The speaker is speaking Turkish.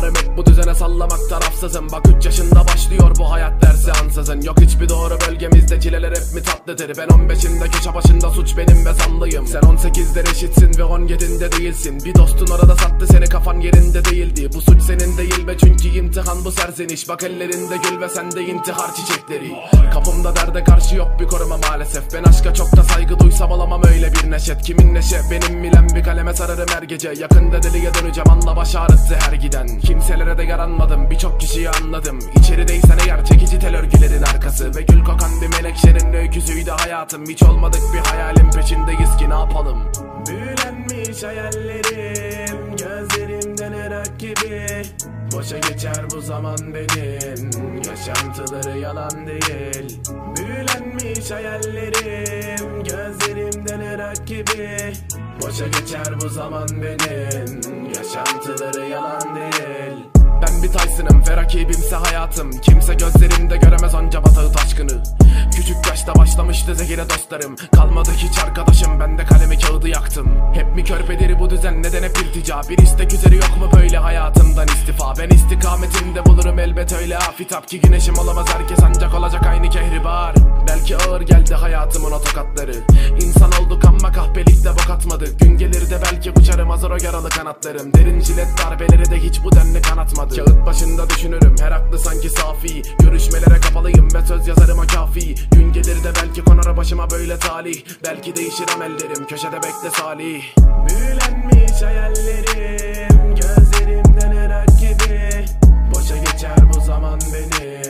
Yıllarım hep bu düzene sallamak tarafsızım. Bak 3 yaşında başlıyor bu hayat dersi ansızın. Yok hiçbir doğru bölgemizde, çileler hep mi tatlıdır? Ben 15'inde köşe başında, suç benim ve zanlıyım. Sen 18'de reşitsin ve 17'inde değilsin. Bir dostun orada sattı seni, kafan yerinde değildi. Bu suç senin değil be, çünkü imtihan bu serzeniş. Bak ellerinde gül ve sende intihar çiçekleri. Kapımda derde karşı yok bir koruma maalesef. Ben aşka çok da saygı duysam alamam öyle bir neşet. Kimin neşe? Benim bilen bir kaleme sararım her gece. Yakında deliye döneceğim, anla baş ağrıttı her giden. Kimselere de yaranmadım, birçok kişiyi anladım. İçerideysen eğer çekici tel örgülerin arkası. Ve gül kokan bir menekşenin öyküsüydü hayatım. Hiç olmadık bir hayalin peşindeyiz ki ne yapalım? Büyülenmiş hayallerim gözlerimden ırak gibi. Boşa geçer bu zaman benim, yaşantıları yalan değil. Büyülenmiş hayallerim gözlerimden ırak gibi. Boşa geçer bu zaman benim, yaşantıları yalan değil. Ben bir Tyson'ım ve rakibimse hayatım. Kimse gözlerimde göremez onca batağı taşkını. Küçük yaşta başlamıştı zehire dostlarım. Kalmadı hiç arkadaşım, ben de kalemi kağıdı yaktım. Hep mi körpeleri bu düzen, neden hep iltica? Bir istek üzeri yok mu böyle hayatımdan istifa? Ben istikametimde bulurum elbet öyle afitap ki güneşim olamaz herkes, ancak olacak aynı kehribar. Belki ağır geldi hayatımın o tokatları. İnsan olduk ama kahpelikte bok atmadık. Gün gelir de belki uçarım, hazır o yaralı kanatlarım. Derin jilet darbeleri de hiç bu denli kanatmadı. Kağıt başında düşünürüm, her aklı sanki safi. Görüşmelere kapalıyım ve söz yazarım o kafi. Gün gelir de belki konar başıma böyle talih. Belki değişir amellerim, köşede bekle salih. Büyülenmiş hayallerim gözlerimden ırak gibi. Boşa geçer bu zaman benim,